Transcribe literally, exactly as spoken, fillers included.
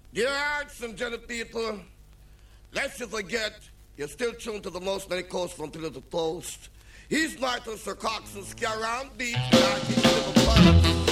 Dear arts and gentle people, lest you forget, you're still tuned to the most many coast from pillar to post. He's Martin Sir Cox and Scar around beach, like he's